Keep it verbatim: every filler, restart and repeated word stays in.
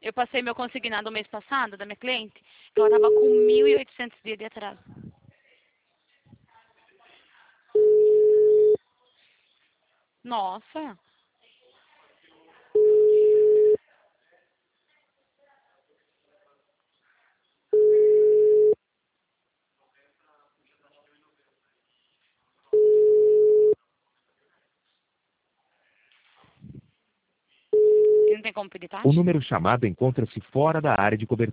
Eu passei meu consignado mês passado, da minha cliente, que ela tava com mil e oitocentos dias de atraso. Nossa. E não tem como pedir taxa? O número chamado encontra-se fora da área de cobertura.